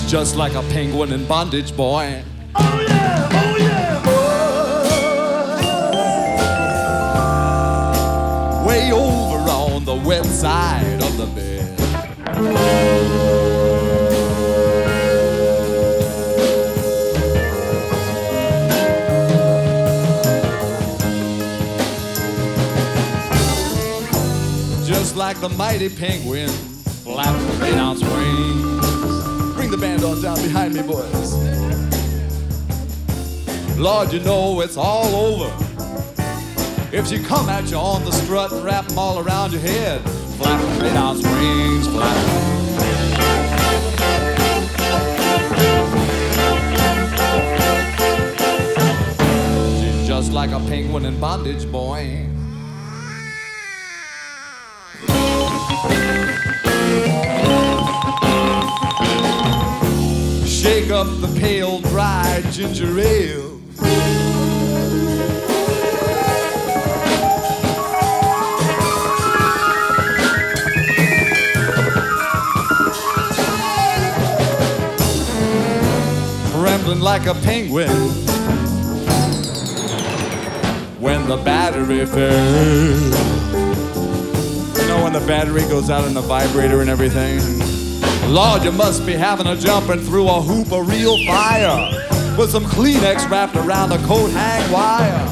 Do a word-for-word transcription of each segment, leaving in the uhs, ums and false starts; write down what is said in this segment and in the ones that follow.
She's just like a penguin in bondage, boy. Oh yeah, oh yeah, boy. Way over on the wet side of the bed. Just like the mighty penguin flapping the eight ounce wings. Bring the band on down behind me, boys. Lord, you know it's all over if she come at you on the strut and wrap them all around your head. Flapping the eight ounce wings, flapping. She's just like a penguin in bondage, boy. Shake up the pale, dry ginger ale. Trembling like a penguin when the battery fails. You know when the battery goes out in the vibrator and everything? Lord, you must be having a jumping through a hoop of real fire with some Kleenex wrapped around the coat hang wire.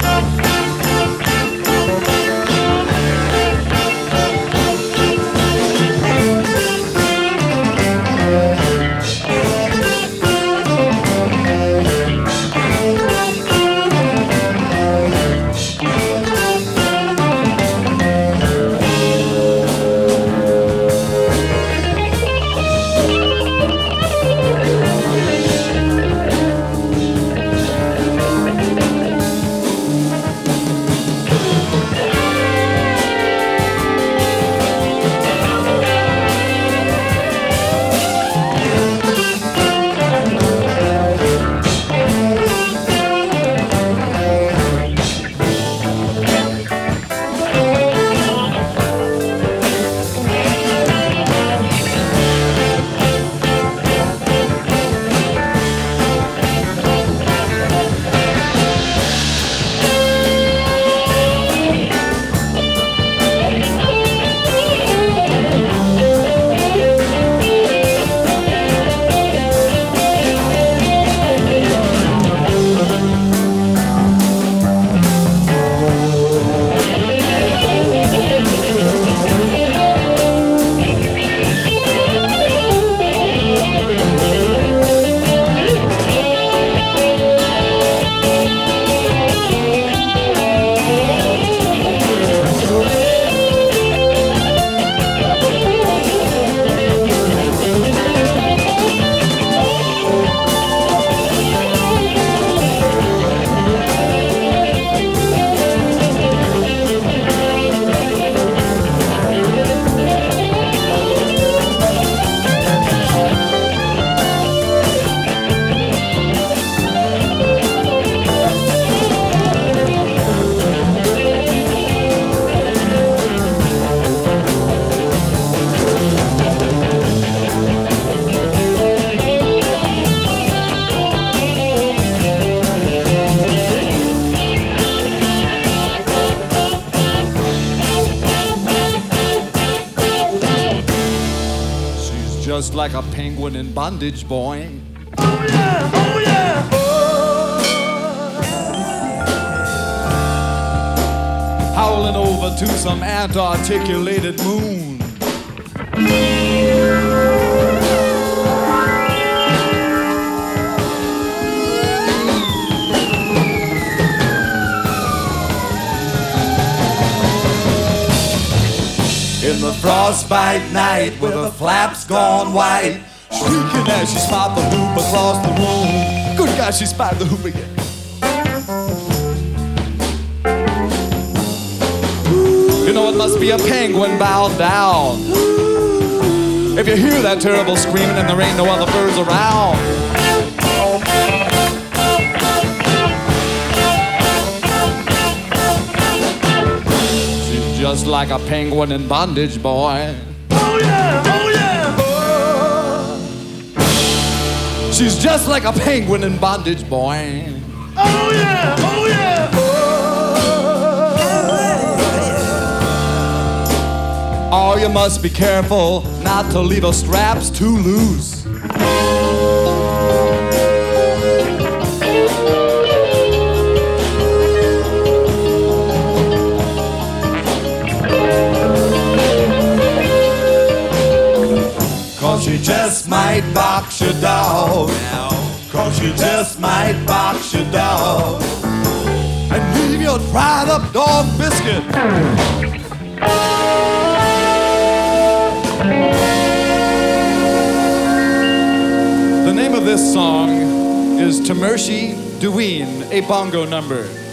Just like a penguin in bondage, boy. Oh yeah, oh yeah, boy. Howling over to some ant-articulated moon. In the frostbite night with her flaps gone white, shrieking as she spied the hoop across the room. Good God, she spied the hoop again. You know it must be a penguin bowed down if you hear that terrible screaming and there ain't no other birds around. She's just like a penguin in bondage, boy. Oh yeah, oh yeah, boy. She's just like a penguin in bondage, boy. Oh yeah, oh yeah. Oh, you must be careful not to leave her straps too loose. Cause she just might box your dog. Cause you just might box your dog and leave your dried up dog biscuit. The name of this song is Tamershi Duween, a bongo number.